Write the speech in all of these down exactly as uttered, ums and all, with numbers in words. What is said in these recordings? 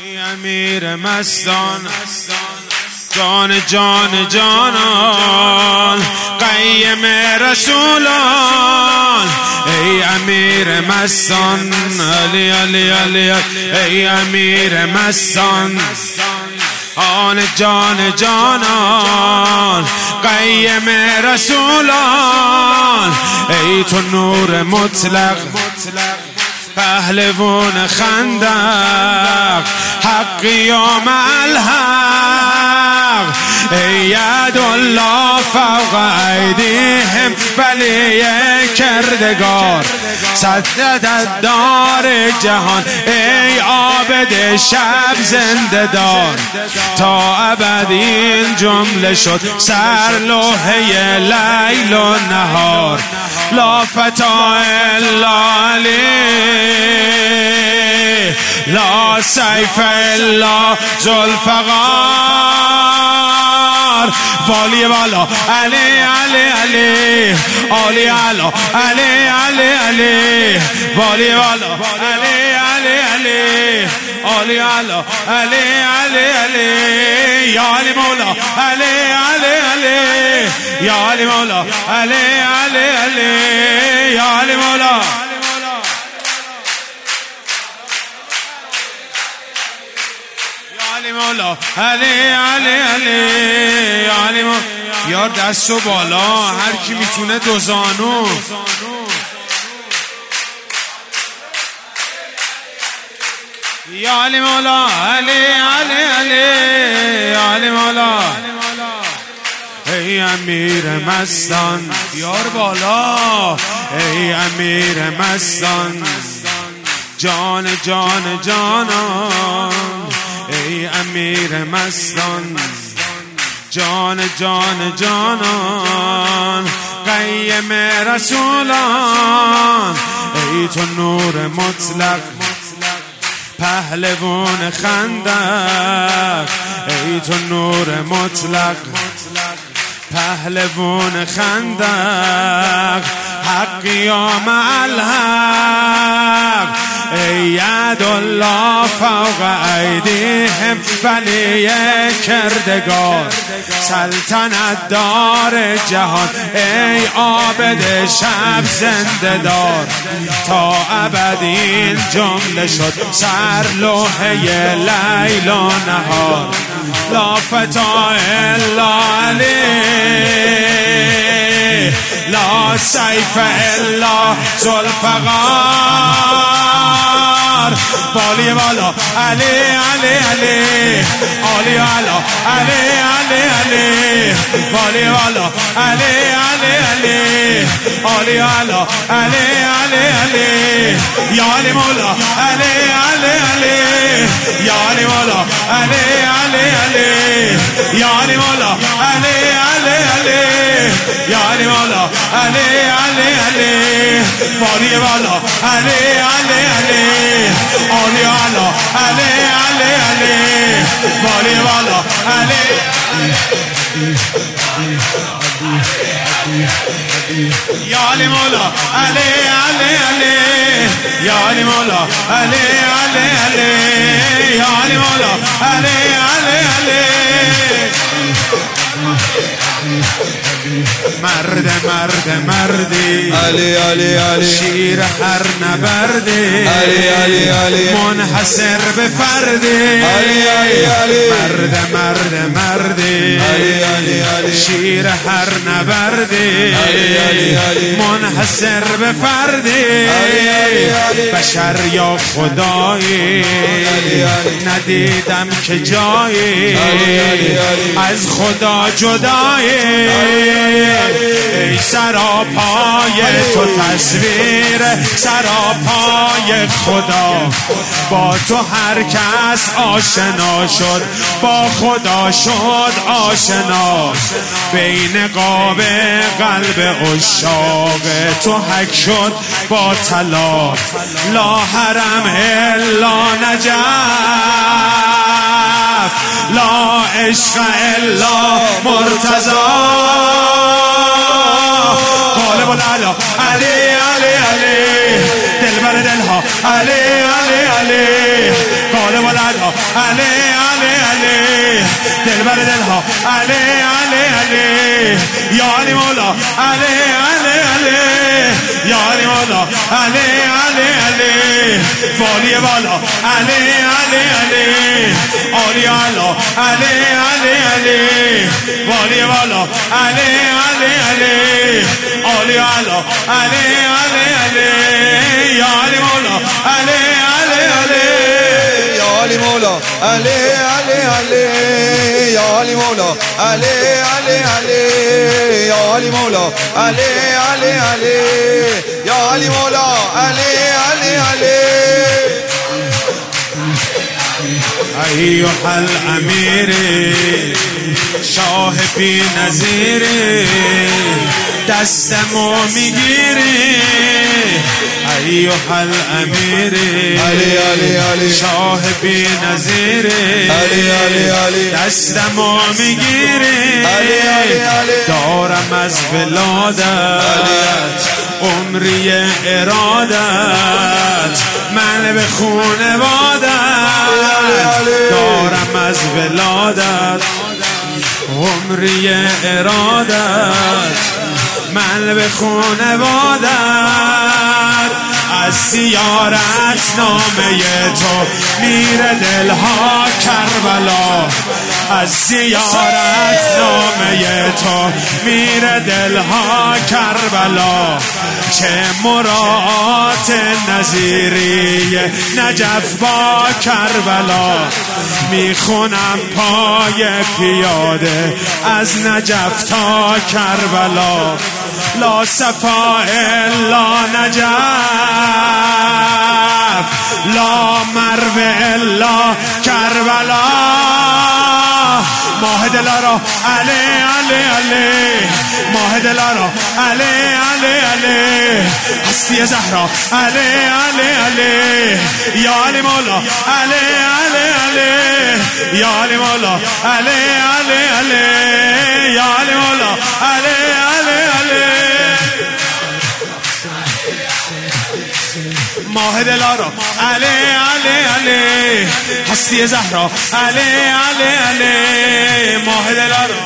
ای امیر مستان جان جان جانان قیم رسولان ای امیر مستان علی علی علی ای امیر مستان آن جان جانان قیم رسولان ای تو نور مطلق پهلوان خندق حق یوم الحق ای ید الله فوق ایدیهم ولی کردگار سدد دار جهان ای عابد شب زنده دار تا ابد این جمله شد سر لوحه لیل و نهار لا فتا الا علی لا سیف الا ذوالفقار والی والا علی علی علی علی علا علی علی علی والی والا علی علی علی علی علا علی علی علی یا علی مولا علی علی علی یا علی مولا علی علی علی یا علی مولا علی مولا علی علی علی علی مولا یار دستو بالا هر کی میتونه دو زانو یا علی مولا علی علی علی علی مولا ای امیر مستان بیار بالا ای امیر مستان جان جان جانان ای امیر مستان جان جان جانان قیم رسولان ای تو نور مطلق پهلوان خندق ای تو نور مطلق پهلوان خندق حق یوم الحق ای ید الله فوق ایدیهم ولی کردگار سلطنت دار جهان ای عابد شب زنده دار تا ابد این جمله شد سر لوحه لیل و نهار لا فتا الا علی لا سیف الا ذوالفقار والی والا علی علی علی علی علا علی علی علی والی والا علی علی علی علی علا علی علی علی یا علی مولا علی علی علی یا علی مولا علی علی علی یا علی مولا علی علی علی یا علی مولا علی علی علی والی والا علی علی علی علی علا علی علی علی والی والا علی یا علی مولا علی علی علی یا علی مولا علی علی علی یا علی مولا علی علی علی مرد مرد مردی علی علی علی شیر هر نبردی علی علی علی منحصر به فردی علی علی علی مرد مرد مردی علی علی علی شیر هر نبردی علی علی علی منحصر به فردی علی علی علی بشر یا خدایی ندیدم که جایی از خدا جدایی ای سراپای تو تصویر سراپای خدا با تو هر کس آشنا شد با خدا شد آشنا بین قاب قلب عشاق تو حک شد با طلا لا حرم الا نجف لا عشق الا مرتضی قالب العلا علی علی علی دلبر دلها علی علی علی قالب العلا والا علی علی علی دلبر دلها علی علی علی یا علی مولا علی علی علی یا علی مولا علی علی علی والی والا علی علی علی علی علا علی علی علی والی والا علی علی علی علی علا علی علی علی یا علی مولا علی علی علی یا علی مولا علی علی علی یا علی مولا علی علی علی یا علی مولا علی علی علی یا علی مولا علی علی علی ایها الامیر شاه بی نظیر دستمو میگیری ایها الامیر علی علی علی شاه بی نظیر علی علی علی دستمو میگیری علی علی علی دارم از ولادت عمری ارادت من به خونوادت دارم از ولادت عمری ارادت من به خونوادت از زیارت نامه تو میره دلها کربلا از زیارت نامه تو میره دلها کربلا چه مراد نظیری نجف با کربلا میخونم پای پیاده از نجف تا کربلا لا صفا الا نجف لا مرو الا کربلا ماه دلارا علی علی علی ماه دلارا علی علی علی هستی زهرا علی علی علی یا علی مولا علی علی علی یا علی مولا علی علی علی یا علی مولا علی علی علی ماه دلارا علی علی علی هستی زهرا علی علی علی ماه دلارا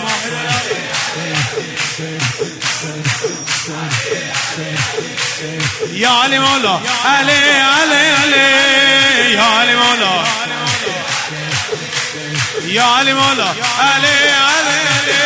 یا علی مولا علی علی علی یا علی مولا یا علی مولا علی علی علی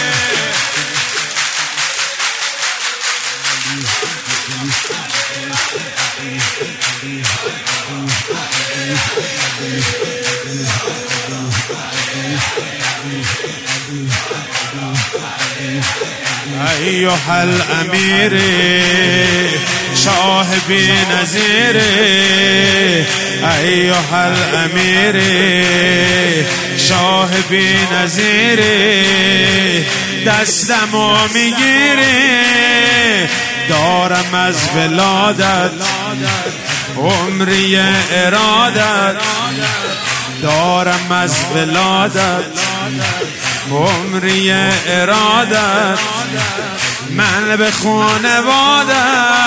ایها الامیر شاه بی نظیر ایها الامیر شاه بی نظیر دستمو میگیری دارم از ولادت عمری ارادت دارم از ولادت عمری ارادت من به خونوادت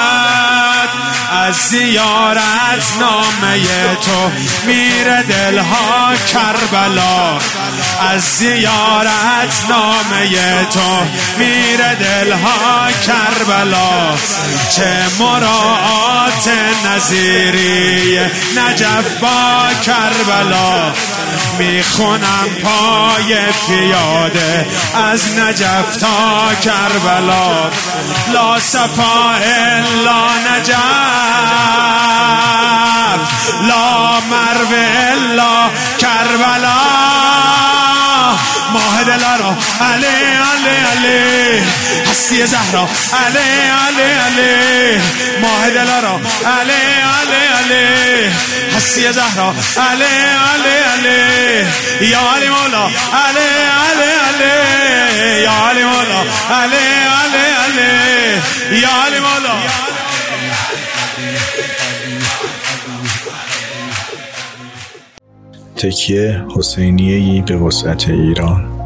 از زیارت نامه تو میره دلها کربلا از زیارت نامه تو میره دلها کربلا چه مراد نظیری نجف با کربلا میخونم پای پیاده از نجف تا کربلا لا صفا الا نجف لا مرو الا کربلا ماه دلارا علی علی علی هستی زهرا علی علی علی ماه دلارا علی علی علی هستی زهرا علی علی علی یا علی مولا علی علی علی یا علی مولا علی علی علی یا علی مولا تکیه حسینیه‌ای به وسعت ایران.